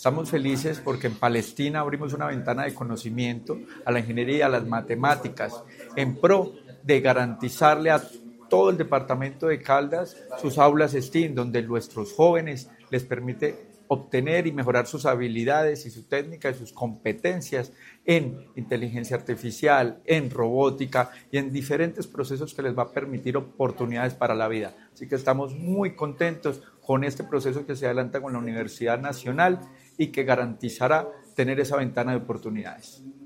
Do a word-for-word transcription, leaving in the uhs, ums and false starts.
Estamos felices porque en Palestina abrimos una ventana de conocimiento a la ingeniería, a las matemáticas, en pro de garantizarle a todo el departamento de Caldas sus aulas STEAM, donde nuestros jóvenes les permite obtener y mejorar sus habilidades y su técnica y sus competencias en inteligencia artificial, en robótica y en diferentes procesos que les va a permitir oportunidades para la vida. Así que estamos muy contentos con este proceso que se adelanta con la Universidad Nacional y que garantizará tener esa ventana de oportunidades.